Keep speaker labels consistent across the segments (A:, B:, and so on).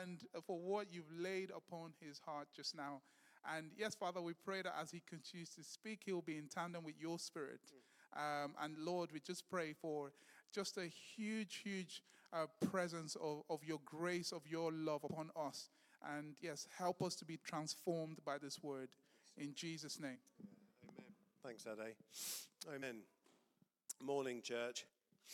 A: and for what you've laid upon his heart just now. And yes, Father, we pray that as he continues to speak, he will be in tandem with your spirit. And Lord, we just pray for just a huge presence of your grace, of your love upon us. And yes, help us to be transformed by this word. In Jesus' name.
B: Amen. Thanks, Ade. Amen. Morning, church.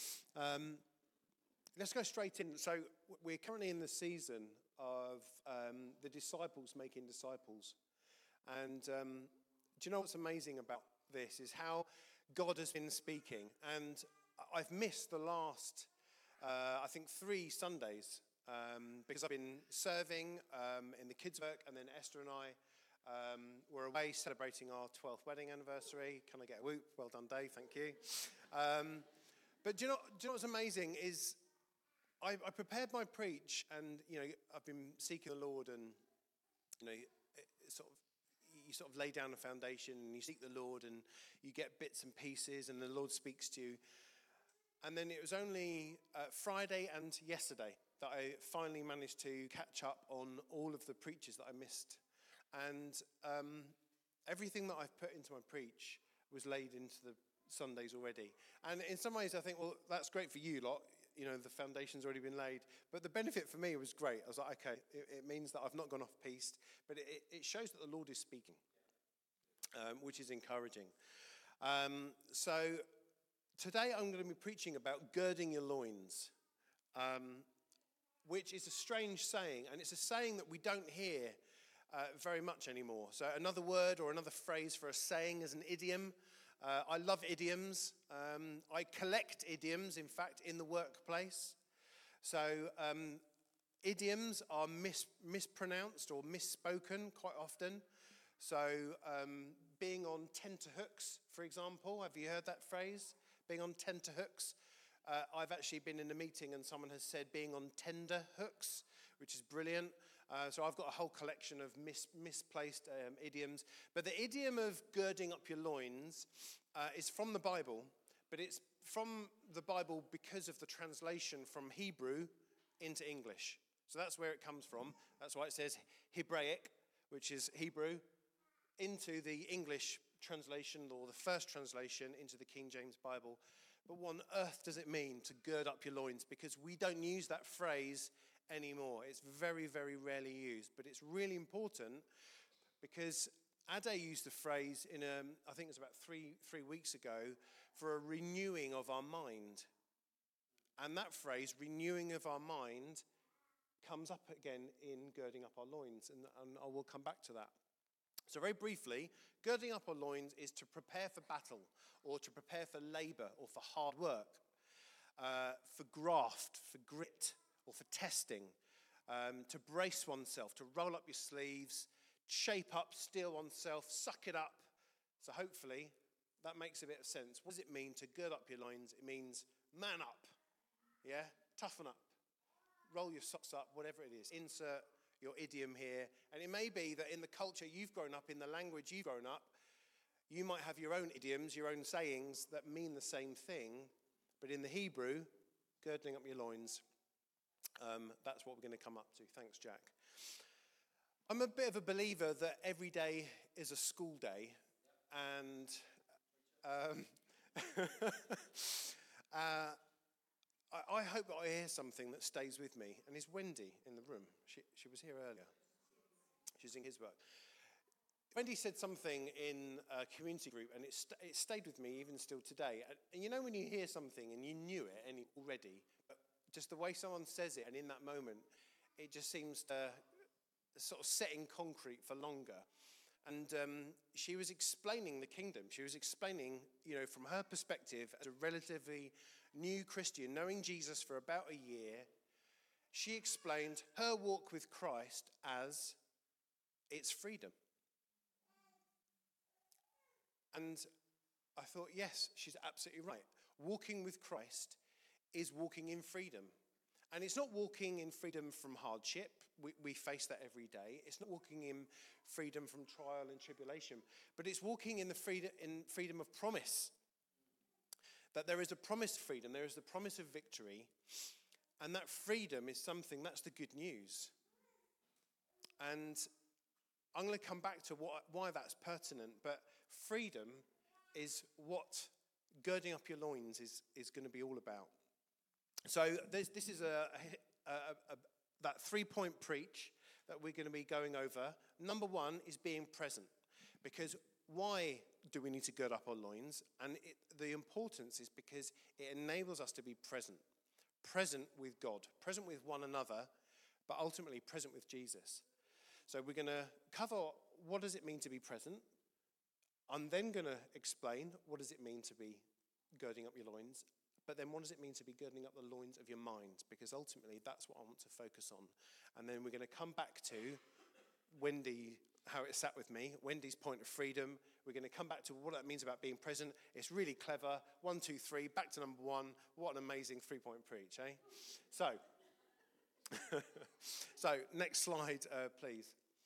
B: Let's go straight in. So we're currently in the season of the disciples making disciples. And do you know what's amazing about this is how God has been speaking. And I've missed the last, I think, 3 Sundays because I've been serving in the kids' work, and then Esther and I were away celebrating our 12th wedding anniversary. Can I get a whoop? Well done, Dave. Thank you. But do you know what's amazing is I prepared my preach, and I've been seeking the Lord, and you sort of lay down a foundation, and you seek the Lord, and you get bits and pieces, and the Lord speaks to you. And then it was only Friday and yesterday that I finally managed to catch up on all of the preaches that I missed. And everything that I've put into my preach was laid into the Sundays already. And in some ways I think, well, that's great for you lot. The foundation's already been laid. But the benefit for me was great. I was like, okay, it means that I've not gone off piste. But it shows that the Lord is speaking, which is encouraging. So today I'm going to be preaching about girding your loins, which is a strange saying. And it's a saying that we don't hear very much anymore. So another word or another phrase for a saying is an idiom. I love idioms. I collect idioms, in fact, in the workplace. So idioms are mispronounced or misspoken quite often. So being on tenterhooks, for example, have you heard that phrase? Being on tenterhooks. I've actually been in a meeting and someone has said being on tender hooks, which is brilliant. So I've got a whole collection of misplaced idioms. But the idiom of girding up your loins is from the Bible, but it's from the Bible because of the translation from Hebrew into English. So that's where it comes from. That's why it says Hebraic, which is Hebrew, into the English translation, or the first translation into the King James Bible. But what on earth does it mean to gird up your loins? Because we don't use that phrase anymore. It's very, very rarely used. But it's really important because Ade used the phrase in I think it was about three weeks ago, for a renewing of our mind. And that phrase, renewing of our mind, comes up again in girding up our loins. And I will come back to that. So very briefly, girding up our loins is to prepare for battle, or to prepare for labor, or for hard work, for graft, for grit, or for testing, to brace oneself, to roll up your sleeves, shape up, steel oneself, suck it up. So hopefully that makes a bit of sense. What does it mean to gird up your loins? It means man up, yeah, toughen up, roll your socks up, whatever it is. Insert your idiom here. And it may be that in the culture you've grown up, in the language you've grown up, you might have your own idioms, your own sayings that mean the same thing. But in the Hebrew, girding up your loins, that's what we're going to come up to. Thanks, Jack. I'm a bit of a believer that every day is a school day. And I hope that I hear something that stays with me. And is Wendy in the room? She was here earlier. She's in his work. Wendy said something in a community group, and it stayed with me even still today. And you know when you hear something and you knew it already, but just the way someone says it, and in that moment, it just seems to sort of set in concrete for longer. And she was explaining the kingdom. She was explaining, from her perspective as a relatively new Christian, knowing Jesus for about a year, she explained her walk with Christ as it's freedom. And I thought, yes, she's absolutely right. Walking with Christ is walking in freedom. And it's not walking in freedom from hardship. We face that every day. It's not walking in freedom from trial and tribulation. But it's walking in the freedom of promise. That there is a promised freedom. There is the promise of victory. And that freedom is something, that's the good news. And I'm going to come back to why that's pertinent, but freedom is what girding up your loins is going to be all about. So this is that 3-point preach that we're going to be going over. Number one is being present. Because why do we need to gird up our loins? And the importance is because it enables us to be present. Present with God, present with one another, but ultimately present with Jesus. So we're going to cover what does it mean to be present. I'm then going to explain what does it mean to be girding up your loins. But then what does it mean to be girding up the loins of your mind? Because ultimately that's what I want to focus on. And then we're going to come back to Wendy, how it sat with me, Wendy's point of freedom. We're going to come back to what that means about being present. It's really clever. 1, 2, 3, back to number 1. What an amazing 3-point preach, eh? So next slide, please.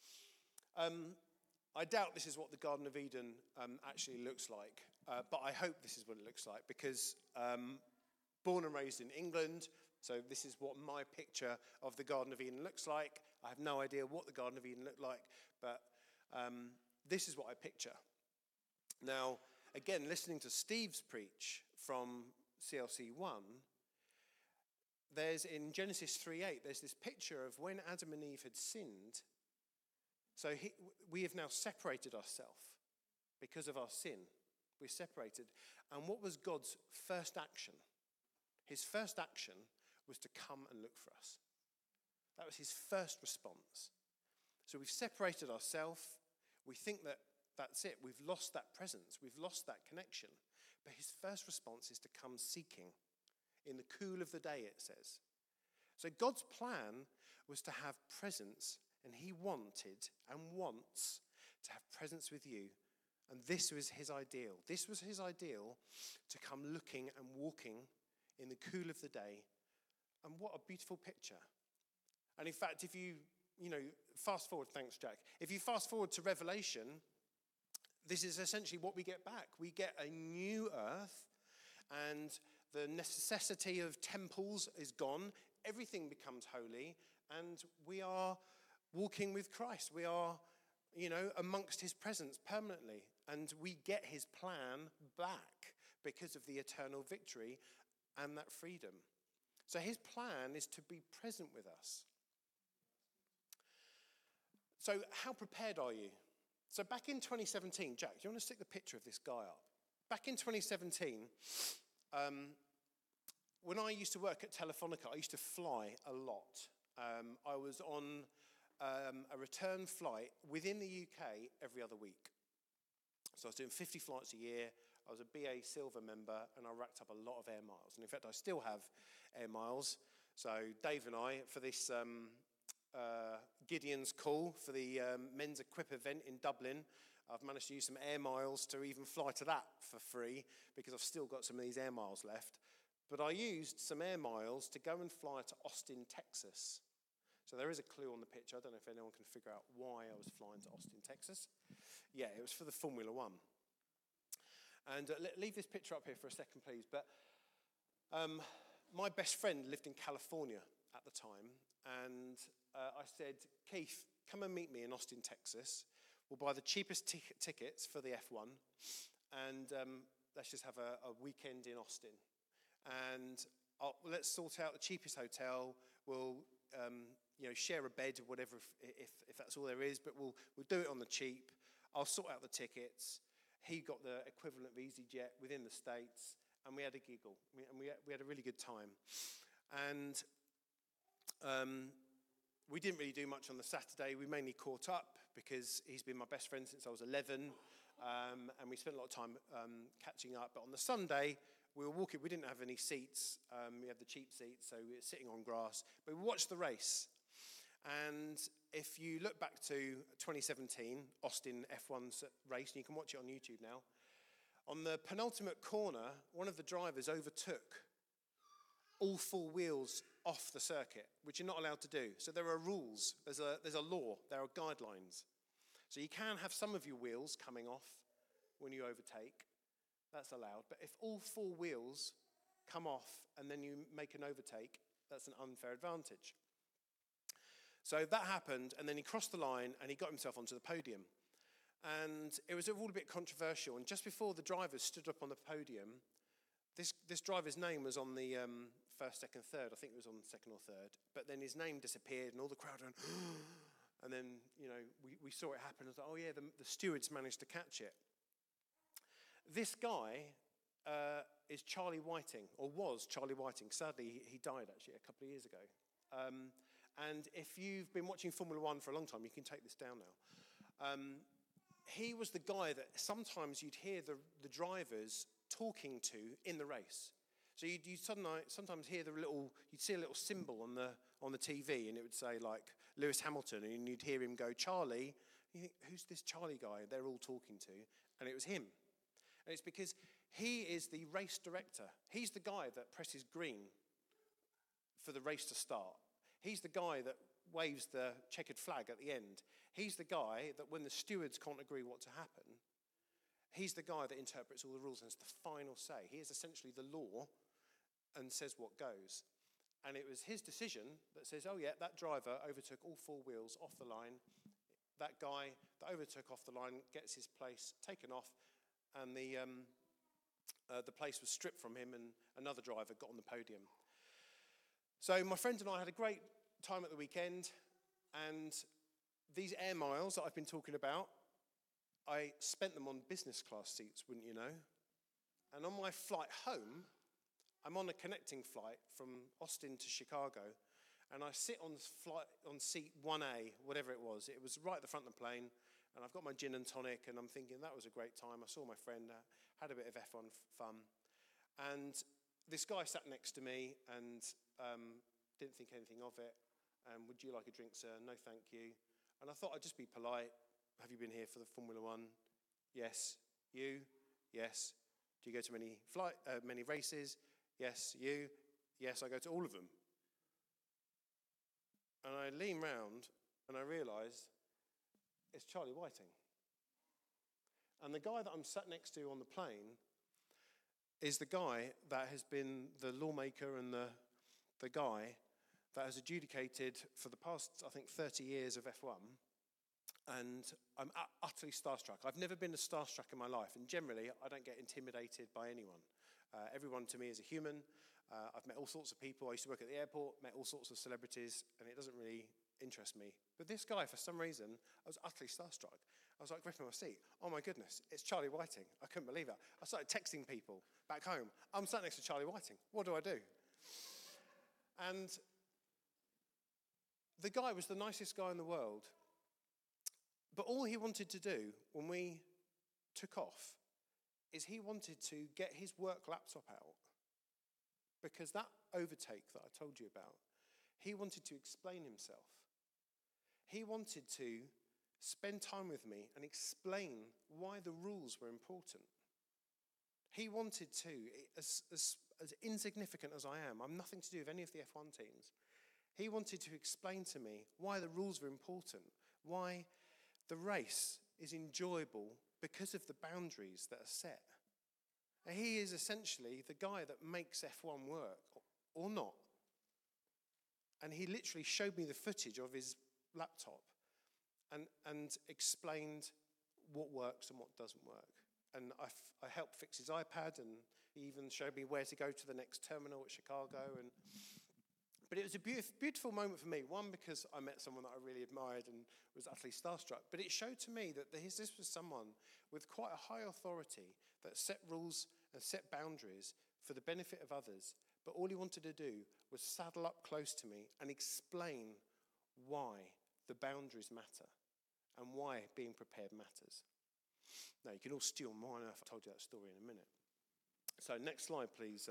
B: I doubt this is what the Garden of Eden actually looks like, but I hope this is what it looks like because born and raised in England, so this is what my picture of the Garden of Eden looks like. I have no idea what the Garden of Eden looked like, but this is what I picture. Now, again, listening to Steve's preach from CLC 1, there's in Genesis 3:8, there's this picture of when Adam and Eve had sinned. So we have now separated ourselves because of our sin. We're separated. And what was God's first action? His first action was to come and look for us. That was his first response. So we've separated ourselves. We think that that's it. We've lost that presence. We've lost that connection. But his first response is to come seeking. In the cool of the day, it says. So God's plan was to have presence, and he wanted and wants to have presence with you. And this was his ideal. This was his ideal, to come looking and walking in the cool of the day. And what a beautiful picture. And in fact, if you fast forward, thanks Jack. If you fast forward to Revelation, this is essentially what we get back. We get a new earth, and the necessity of temples is gone. Everything becomes holy, and we are walking with Christ. We are, amongst his presence permanently, and we get his plan back because of the eternal victory and that freedom. So his plan is to be present with us. So how prepared are you? So back in 2017, Jack, do you want to stick the picture of this guy up? Back in 2017, when I used to work at Telefonica, I used to fly a lot. I was on a return flight within the UK every other week. So I was doing 50 flights a year. I was a BA Silver member, and I racked up a lot of air miles. And in fact, I still have air miles. So Dave and I, for this Gideon's Call, for the Men's Equip event in Dublin, I've managed to use some air miles to even fly to that for free, because I've still got some of these air miles left. But I used some air miles to go and fly to Austin, Texas. So there is a clue on the picture. I don't know if anyone can figure out why I was flying to Austin, Texas. Yeah, it was for the Formula One. And leave this picture up here for a second, please. But my best friend lived in California at the time. And I said, Keith, come and meet me in Austin, Texas. We'll buy the cheapest tickets for the F1. And let's just have a weekend in Austin. And let's sort out the cheapest hotel. We'll share a bed or whatever, if that's all there is. But we'll do it on the cheap. I'll sort out the tickets. He got the equivalent of EasyJet within the States, and we had a giggle. We had a really good time. And we didn't really do much on the Saturday. We mainly caught up because he's been my best friend since I was 11, and we spent a lot of time catching up. But on the Sunday, we were walking. We didn't have any seats. We had the cheap seats, so we were sitting on grass. But we watched the race. And if you look back to 2017, Austin F1's race, and you can watch it on YouTube now, on the penultimate corner, one of the drivers overtook all four wheels off the circuit, which you're not allowed to do. So there are rules. There's a law. There are guidelines. So you can have some of your wheels coming off when you overtake. That's allowed. But if all four wheels come off and then you make an overtake, that's an unfair advantage. So that happened, and then he crossed the line and he got himself onto the podium. And it was all a bit controversial. And just before the drivers stood up on the podium, this driver's name was on the first, second, third. I think it was on second or third. But then his name disappeared, and all the crowd went, and then, we saw it happen. I was like, oh yeah, the stewards managed to catch it. This guy is Charlie Whiting, or was Charlie Whiting. Sadly, he died actually a couple of years ago. And if you've been watching Formula One for a long time, you can take this down now. He was the guy that sometimes you'd hear the drivers talking to in the race. So you'd sometimes hear you'd see a little symbol on the TV, and it would say like Lewis Hamilton, and you'd hear him go, Charlie. You think, who's this Charlie guy they're all talking to? And it was him. And it's because he is the race director. He's the guy that presses green for the race to start. He's the guy that waves the checkered flag at the end. He's the guy that when the stewards can't agree what to happen, he's the guy that interprets all the rules and has the final say. He is essentially the law and says what goes. And it was his decision that says, oh yeah, that driver overtook all four wheels off the line. That guy that overtook off the line gets his place taken off, and the place was stripped from him, and another driver got on the podium. So my friend and I had a great time at the weekend, and these air miles that I've been talking about, I spent them on business class seats, wouldn't you know? And on my flight home, I'm on a connecting flight from Austin to Chicago, and I sit on seat 1A, whatever it was. It was right at the front of the plane, and I've got my gin and tonic, and I'm thinking that was a great time. I saw my friend, had a bit of F1 fun, and this guy sat next to me and didn't think anything of it. Would you like a drink, sir? No, thank you. And I thought I'd just be polite. Have you been here for the Formula One? Yes. You? Yes. Do you go to many races? Yes. You? Yes, I go to all of them. And I lean round and I realise it's Charlie Whiting. And the guy that I'm sat next to on the plane is the guy that has been the lawmaker and the guy that has adjudicated for the past, I think, 30 years of F1. And I'm utterly starstruck. I've never been as starstruck in my life. And generally, I don't get intimidated by anyone. Everyone to me is a human. I've met all sorts of people. I used to work at the airport, met all sorts of celebrities, and it doesn't really interest me. But this guy, for some reason, I was utterly starstruck. I was like gripping my seat. Oh my goodness, it's Charlie Whiting. I couldn't believe it. I started texting people back home. I'm sat next to Charlie Whiting. What do I do? And the guy was the nicest guy in the world. But all he wanted to do when we took off is he wanted to get his work laptop out, because that overtake that I told you about, he wanted to explain himself. He wanted to spend time with me and explain why the rules were important. He wanted to, as insignificant as I am, I'm nothing to do with any of the F1 teams. He wanted to explain to me why the rules were important, why the race is enjoyable because of the boundaries that are set. And he is essentially the guy that makes F1 work, or not. And he literally showed me the footage of his laptop and explained what works and what doesn't work. And I helped fix his iPad, and he even showed me where to go to the next terminal at Chicago. But it was a beautiful moment for me. One, because I met someone that I really admired and was utterly starstruck. But it showed to me that this was someone with quite a high authority that set rules and set boundaries for the benefit of others. But all he wanted to do was saddle up close to me and explain why the boundaries matter and why being prepared matters. Now, you can all steal mine if I told you that story in a minute. So next slide, please.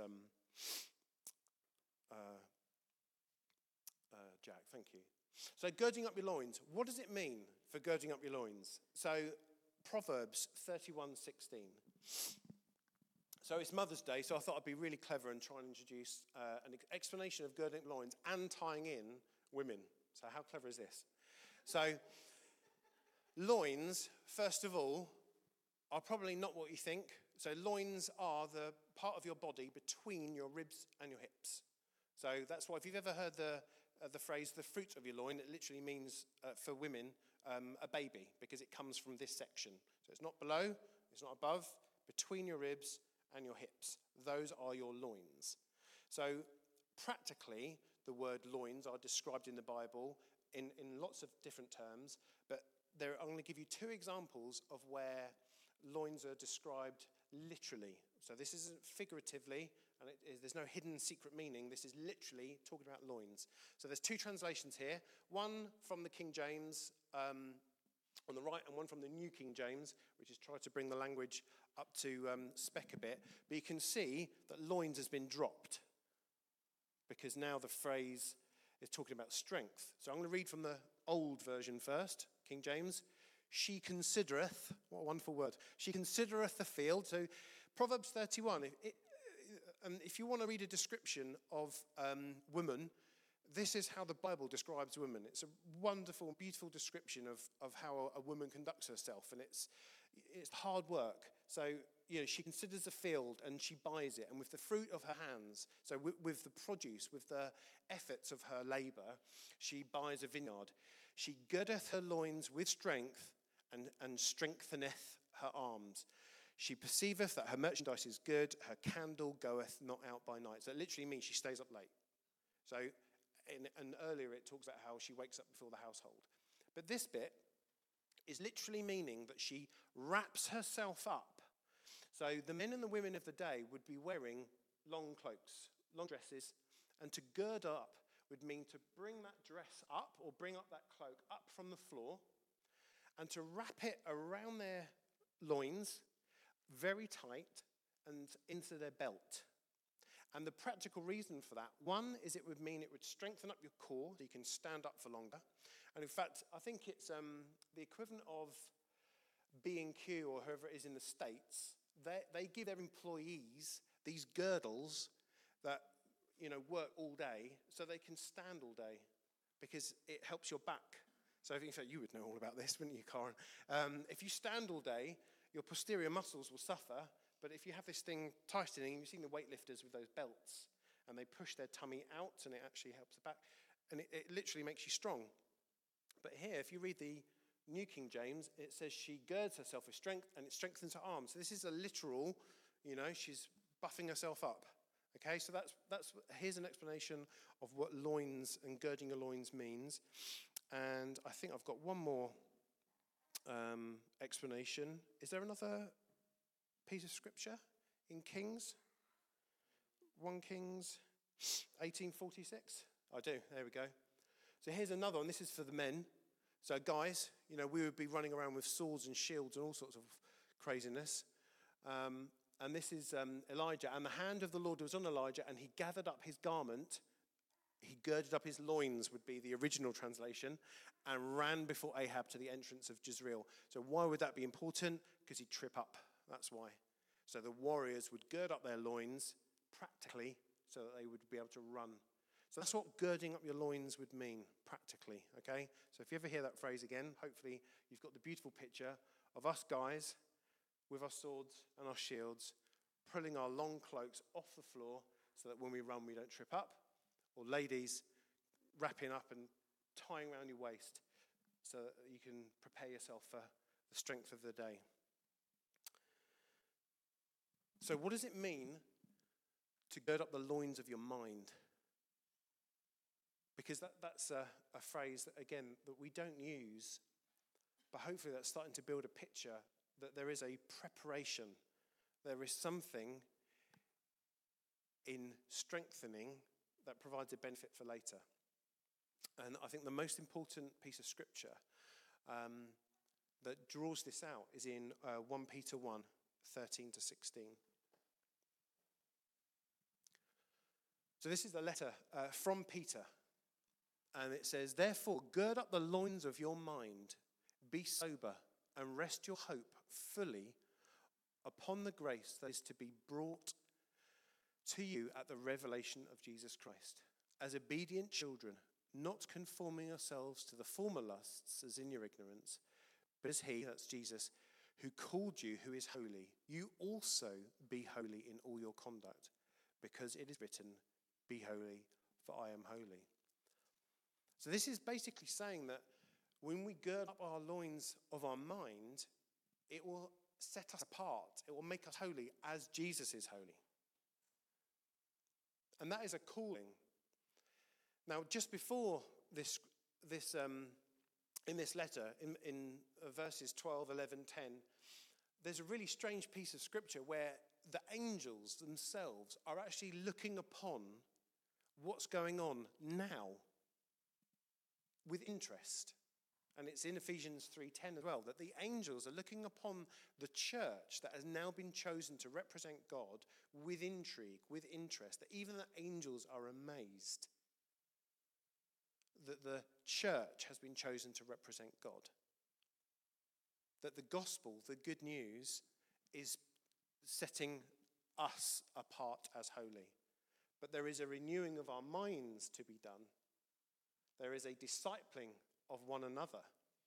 B: Jack, thank you. So girding up your loins. What does it mean for girding up your loins? So Proverbs 31:16. So it's Mother's Day, so I thought I'd be really clever and try and introduce an explanation of girding up loins and tying in women. So how clever is this? So loins, first of all, are probably not what you think. So loins are the part of your body between your ribs and your hips. So that's why if you've ever heard the the phrase the fruit of your loin, it literally means for women a baby, because it comes from this section. So it's not below, it's not above, between your ribs and your hips. Those are your loins. So practically, the word loins are described in the Bible in lots of different terms, but I'm going to give you two examples of where loins are described literally. So this isn't figuratively, and there's no hidden secret meaning. This is literally talking about loins. So there's two translations here, one from the King James on the right, and one from the New King James, which is tried to bring the language up to spec a bit. But you can see that loins has been dropped, because now the phrase is talking about strength. So I'm going to read from the old version first, King James. She considereth, what a wonderful word, she considereth the field. So Proverbs 31, if you want to read a description of woman, this is how the Bible describes women. It's a wonderful, beautiful description of how a woman conducts herself, and it's hard work. So, she considers a field and she buys it, and with the fruit of her hands, so with the produce, with the efforts of her labour, she buys a vineyard. She girdeth her loins with strength and strengtheneth her arms. She perceiveth that her merchandise is good, her candle goeth not out by night. So it literally means she stays up late. So, and earlier it talks about how she wakes up before the household. But this bit is literally meaning that she wraps herself up. So the men and the women of the day would be wearing long cloaks, long dresses, and to gird up would mean to bring that dress up, or bring up that cloak up from the floor, and to wrap it around their loins very tight and into their belt. And the practical reason for that, one, is it would mean it would strengthen up your core so you can stand up for longer. And in fact, I think it's the equivalent of B&Q or whoever it is in the States. They give their employees these girdles that, work all day so they can stand all day, because it helps your back. So if you would know all about this, wouldn't you, Karen? If you stand all day, your posterior muscles will suffer. But if you have this thing tightening, you've seen the weightlifters with those belts, and they push their tummy out, and it actually helps the back. And it literally makes you strong. But here, if you read the New King James, it says she girds herself with strength, and it strengthens her arms. So this is a literal, she's buffing herself up. Okay, so here's an explanation of what loins and girding your loins means. And I think I've got one more explanation. Is there another piece of scripture in Kings? 1 Kings 18:46? I do, there we go. So here's another one. This is for the men. So guys, we would be running around with swords and shields and all sorts of craziness. And this is Elijah. And the hand of the Lord was on Elijah, and he gathered up his garment. He girded up his loins, would be the original translation, and ran before Ahab to the entrance of Jezreel. So why would that be important? Because he'd trip up. That's why. So the warriors would gird up their loins practically so that they would be able to run. So that's what girding up your loins would mean practically, okay? So if you ever hear that phrase again, hopefully you've got the beautiful picture of us guys with our swords and our shields, pulling our long cloaks off the floor so that when we run we don't trip up. Or ladies, wrapping up and tying around your waist so that you can prepare yourself for the strength of the day. So what does it mean to gird up the loins of your mind? Because that's a phrase that, again, that we don't use, but hopefully that's starting to build a picture that there is a preparation. There is something in strengthening that provides a benefit for later. And I think the most important piece of scripture that draws this out is in 1 Peter 1, 13 to 16. So this is a letter from Peter. And it says, therefore, gird up the loins of your mind, be sober, and rest your hope fully upon the grace that is to be brought to you at the revelation of Jesus Christ. As obedient children, not conforming yourselves to the former lusts as in your ignorance, but as he, that's Jesus, who called you, who is holy, you also be holy in all your conduct, because it is written, be holy, for I am holy. So this is basically saying that when we gird up our loins of our mind, it will set us apart. It will make us holy as Jesus is holy. And that is a calling. Now, just before this in this letter, in verses 12, 11, 10, there's a really strange piece of scripture where the angels themselves are actually looking upon what's going on now with interest. And it's in Ephesians 3:10 as well, that the angels are looking upon the church that has now been chosen to represent God with intrigue, with interest, that even the angels are amazed that the church has been chosen to represent God. That the gospel, the good news, is setting us apart as holy. But there is a renewing of our minds to be done. There is a discipling of one another.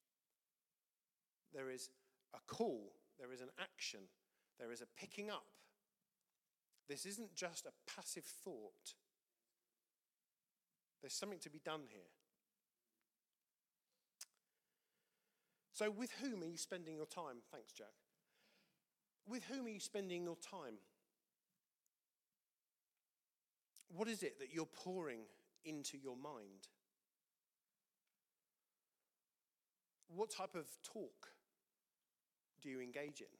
B: There is a call. There is an action. There is a picking up. This isn't just a passive thought. There's something to be done here. So with whom are you spending your time? Thanks, Jack. With whom are you spending your time? What is it that you're pouring into your mind? What type of talk do you engage in?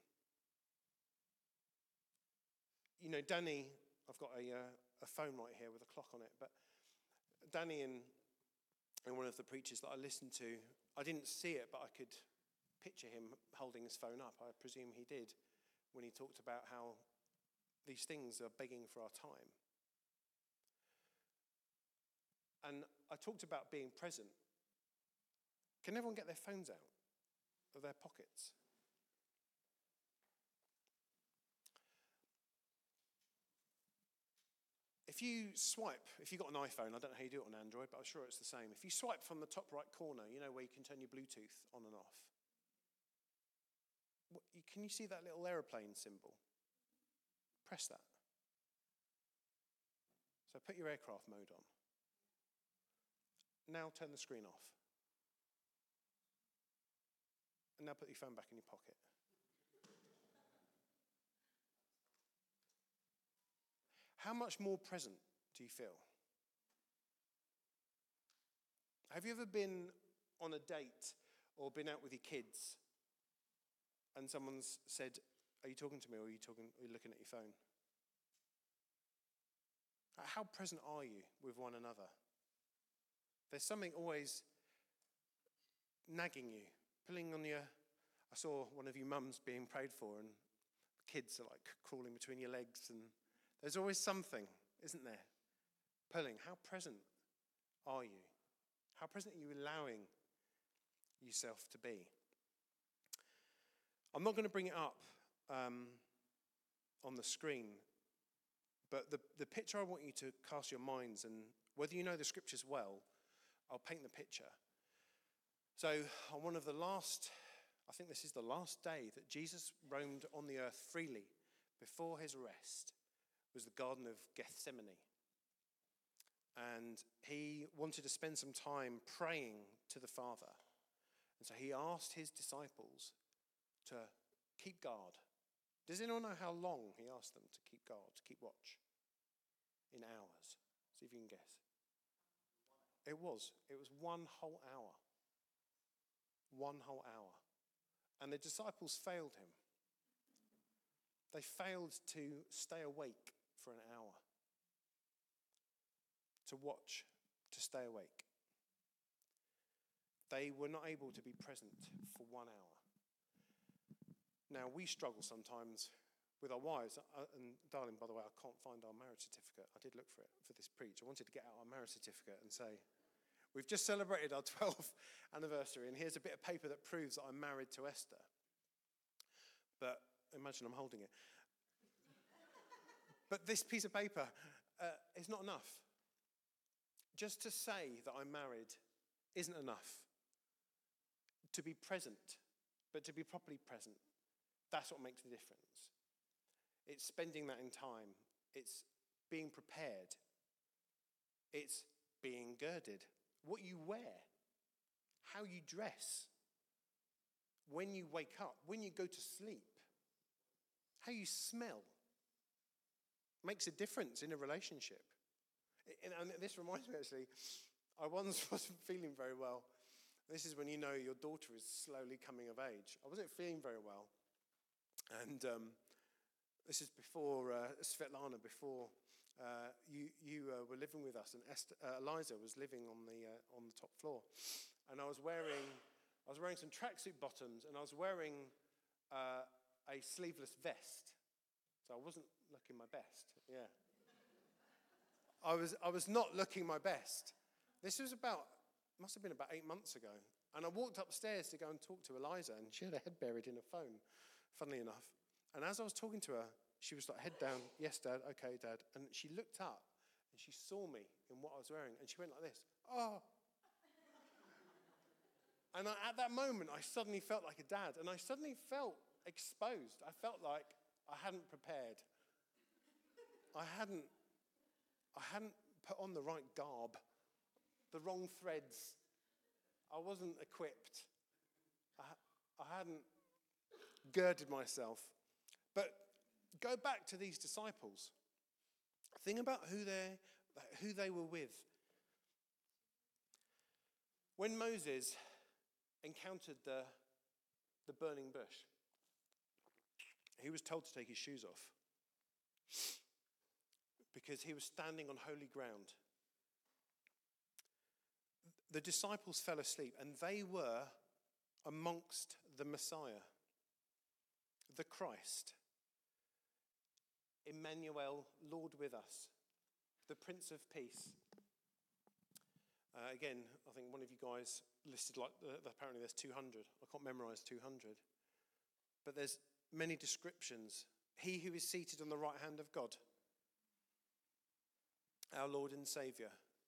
B: You know, Danny, I've got a phone right here with a clock on it, but Danny and one of the preachers that I listened to, I didn't see it, but I could picture him holding his phone up. I presume he did when he talked about how these things are begging for our time. And I talked about being present. Can everyone get their phones out of their pockets? If you swipe, if you've got an iPhone, I don't know how you do it on Android, but I'm sure it's the same. If you swipe from the top right corner, you know where you can turn your Bluetooth on and off. Can you see that little aeroplane symbol? Press that. So put your aircraft mode on. Now turn the screen off. And now put your phone back in your pocket. How much more present do you feel? Have you ever been on a date or been out with your kids and someone's said, "Are you talking to me or are you looking at your phone?" How present are you with one another? There's something always nagging you, pulling on your... I saw one of you mums being prayed for and the kids are like crawling between your legs, and there's always something, isn't there? Pulling. How present are you? How present are you allowing yourself to be? I'm not going to bring it up on the screen, but the picture I want you to cast your minds, and whether you know the scriptures well, I'll paint the picture. So on one of the last, I think this is the last day that Jesus roamed on the earth freely before his arrest, was the Garden of Gethsemane. And he wanted to spend some time praying to the Father. And so he asked his disciples to keep guard. Does anyone know how long he asked them to keep guard, to keep watch? In hours. See if you can guess. It was 1 whole hour. 1 whole hour. And the disciples failed him. They failed to stay awake for an hour. To watch, to stay awake. They were not able to be present for 1 hour. Now, we struggle sometimes with our wives. And darling, by the way, I can't find our marriage certificate. I did look for it for this preach. I wanted to get out our marriage certificate and say, we've just celebrated our 12th anniversary, and here's a bit of paper that proves that I'm married to Esther. But imagine I'm holding it. But this piece of paper is not enough. Just to say that I'm married isn't enough. To be present, but to be properly present, that's what makes the difference. It's spending that in time. It's being prepared. It's being girded what you wear, how you dress, when you wake up, when you go to sleep, how you smell. Makes a difference in a relationship. And this reminds me, actually, I once wasn't feeling very well. This is when you know your daughter is slowly coming of age. I wasn't feeling very well. And this is before Svetlana, before you were living with us, and Eliza was living on the top floor. And I was wearing some tracksuit bottoms, and I was wearing a sleeveless vest. So I wasn't looking my best. Yeah. I was not looking my best. This was must have been about 8 months ago. And I walked upstairs to go and talk to Eliza, and she had her head buried in a phone, funnily enough. And as I was talking to her, she was like, head down, yes, Dad, okay, Dad. And she looked up, and she saw me in what I was wearing, and she went like this, oh. And at that moment, I suddenly felt like a dad, and I suddenly felt exposed. I felt like I hadn't prepared. I hadn't put on the right garb, the wrong threads. I wasn't equipped. I hadn't girded myself. But go back to these disciples. Think about who they were with. When Moses encountered the burning bush, he was told to take his shoes off because he was standing on holy ground. The disciples fell asleep, and they were amongst the Messiah, the Christ, Emmanuel, Lord with us, the Prince of Peace. Again, I think one of you guys listed apparently there's 200. I can't memorize 200. But there's many descriptions. He who is seated on the right hand of God, our Lord and Saviour.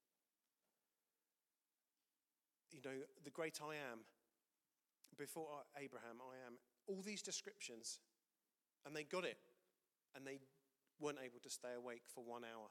B: You know, the great I am, before Abraham, I am. All these descriptions, and they got it, and they weren't able to stay awake for 1 hour.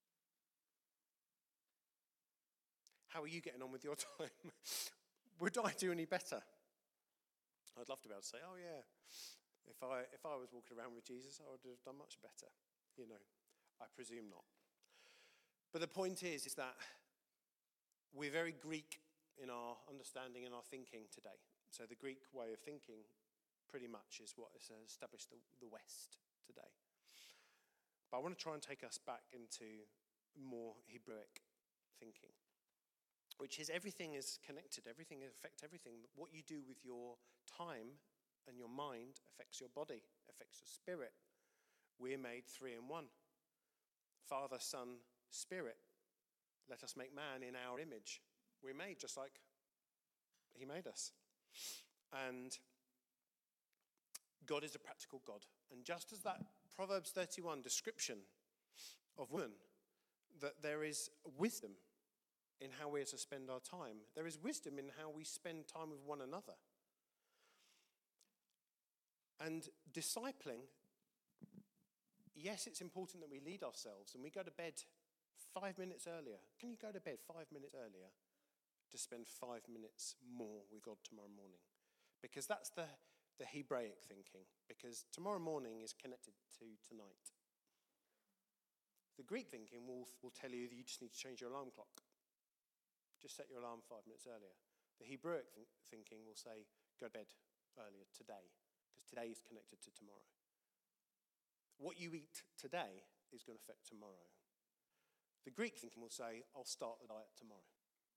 B: How are you getting on with your time? Would I do any better? I'd love to be able to say, oh yeah, if I was walking around with Jesus, I would have done much better. You know, I presume not. But the point is that we're very Greek in our understanding and our thinking today. So the Greek way of thinking pretty much is what has established the West today. But I want to try and take us back into more Hebraic thinking, which is everything is connected, everything affects everything. What you do with your time and your mind affects your body, affects your spirit. We're made 3 in 1. Father, Son, Spirit. Let us make man in our image. We're made just like he made us. And God is a practical God. And just as that Proverbs 31 description of women, that there is wisdom in how we are to spend our time. There is wisdom in how we spend time with one another. And discipling, yes, it's important that we lead ourselves and we go to bed 5 minutes earlier. Can you go to bed 5 minutes earlier to spend 5 minutes more with God tomorrow morning? Because that's the Hebraic thinking. Because tomorrow morning is connected to tonight. The Greek thinking will tell you that you just need to change your alarm clock. Just set your alarm 5 minutes earlier. The Hebraic thinking will say, go to bed earlier today, because today is connected to tomorrow. What you eat today is going to affect tomorrow. The Greek thinking will say, I'll start the diet tomorrow.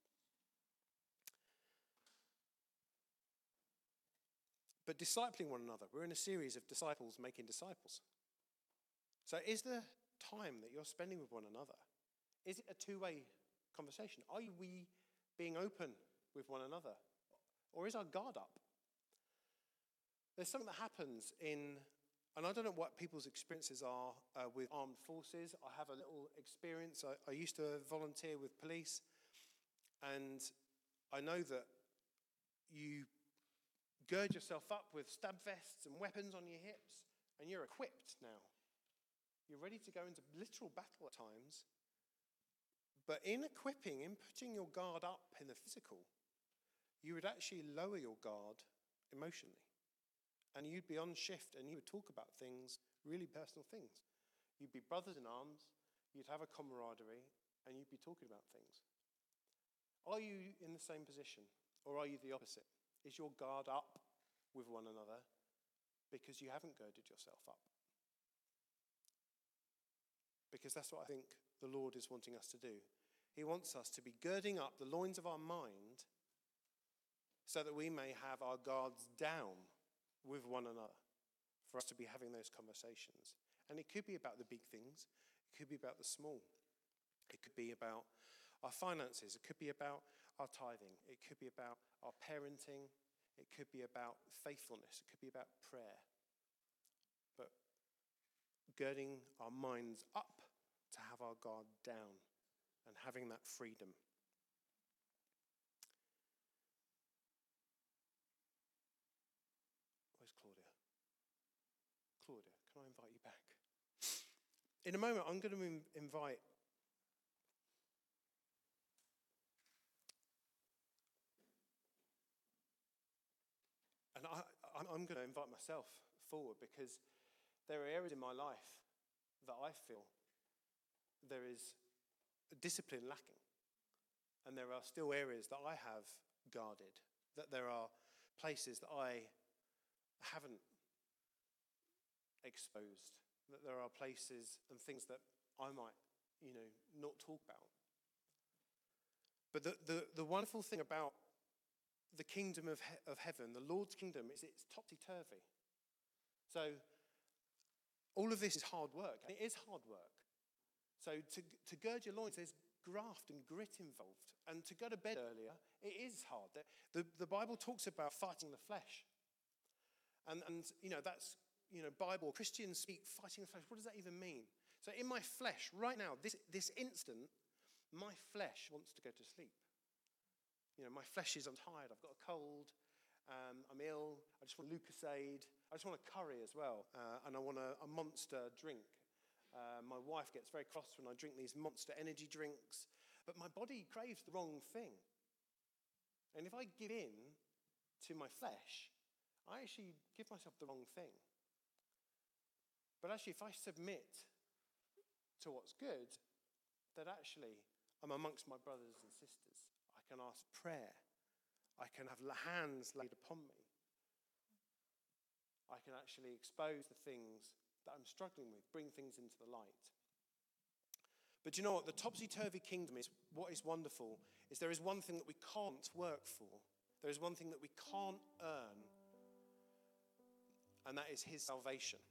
B: But discipling one another, we're in a series of disciples making disciples. So is the time that you're spending with one another, is it a two-way conversation? Are we being open with one another? Or is our guard up? There's something that happens and I don't know what people's experiences are with armed forces. I have a little experience. I used to volunteer with police, and I know that you gird yourself up with stab vests and weapons on your hips, and you're equipped now. You're ready to go into literal battle at times, But in equipping, in putting your guard up in the physical, you would actually lower your guard emotionally. And you'd be on shift and you would talk about things, really personal things. You'd be brothers in arms, you'd have a camaraderie, and you'd be talking about things. Are you in the same position, or are you the opposite? Is your guard up with one another because you haven't girded yourself up? Because that's what I think the Lord is wanting us to do. He wants us to be girding up the loins of our mind so that we may have our guards down with one another, for us to be having those conversations. And it could be about the big things. It could be about the small. It could be about our finances. It could be about our tithing. It could be about our parenting. It could be about faithfulness. It could be about prayer. But girding our minds up to have our guard down and having that freedom. Where's Claudia? Claudia, can I invite you back? In a moment, I'm going to invite and I'm going to invite myself forward, because there are areas in my life that I feel there is discipline lacking. And there are still areas that I have guarded, that there are places that I haven't exposed, that there are places and things that I might, not talk about. But the wonderful thing about the kingdom of heaven, the Lord's kingdom, is it's topsy-turvy. So all of this is hard work, and it is hard work. So to gird your loins, there's graft and grit involved. And to go to bed earlier, it is hard. The Bible talks about fighting the flesh. And that's, Bible, Christians speak fighting the flesh. What does that even mean? So in my flesh, right now, this instant, my flesh wants to go to sleep. My flesh is, I'm tired, I've got a cold, I'm ill, I just want Lucasade, I just want a curry as well, and I want a Monster drink. My wife gets very cross when I drink these Monster energy drinks, but my body craves the wrong thing. And if I give in to my flesh, I actually give myself the wrong thing. But actually, if I submit to what's good, then actually I'm amongst my brothers and sisters. I can ask prayer. I can have hands laid upon me. I can actually expose the things that I'm struggling with, bring things into the light. But you know what? The topsy-turvy kingdom is what is wonderful, is there is one thing that we can't work for. There is one thing that we can't earn, and that is his salvation.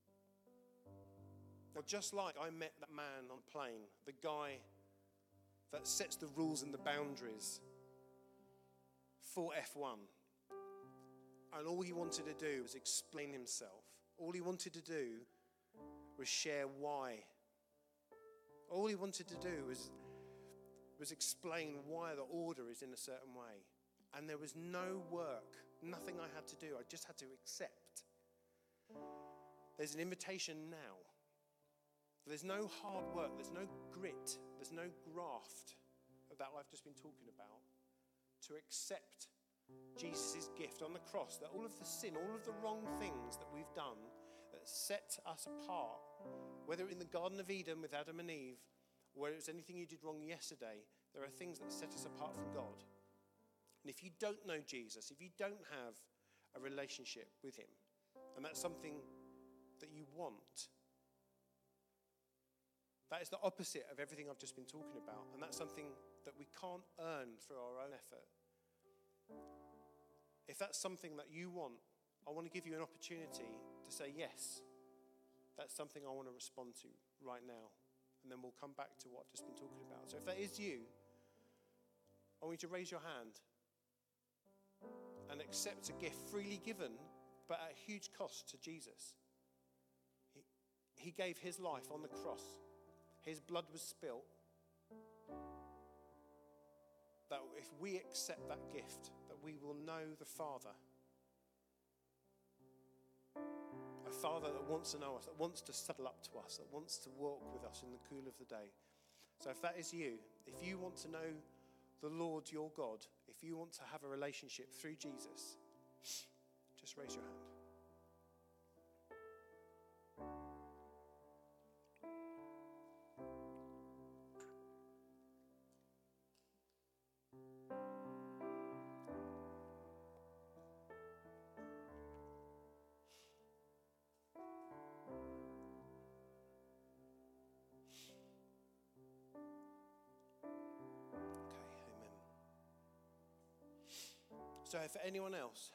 B: Now, just like I met that man on a plane, the guy that sets the rules and the boundaries for F1, and all he wanted to do was explain himself. All he wanted to do was share why. All he wanted to do was explain why the order is in a certain way. And there was no work, nothing I had to do. I just had to accept. There's an invitation now. There's no hard work, there's no grit, there's no graft of that I've just been talking about, to accept Jesus' gift on the cross, that all of the sin, all of the wrong things that we've done that set us apart, whether in the Garden of Eden with Adam and Eve, or whether it was anything you did wrong yesterday, there are things that set us apart from God. And if you don't know Jesus, if you don't have a relationship with him, and that's something that you want, that is the opposite of everything I've just been talking about. And that's something that we can't earn through our own effort. If that's something that you want, I want to give you an opportunity to say, yes, that's something I want to respond to right now. And then we'll come back to what I've just been talking about. So if that is you, I want you to raise your hand and accept a gift freely given, but at a huge cost to Jesus. He gave his life on the cross. His blood was spilt. That if we accept that gift, that we will know the Father. A Father that wants to know us, that wants to settle up to us, that wants to walk with us in the cool of the day. So if that is you, if you want to know the Lord your God, if you want to have a relationship through Jesus, just raise your hand. So for anyone else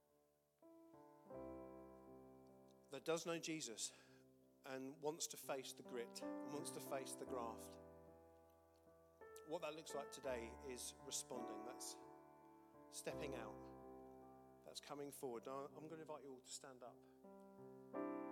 B: that does know Jesus and wants to face the grit, and wants to face the graft, what that looks like today is responding. That's stepping out. That's coming forward. Now, I'm going to invite you all to stand up.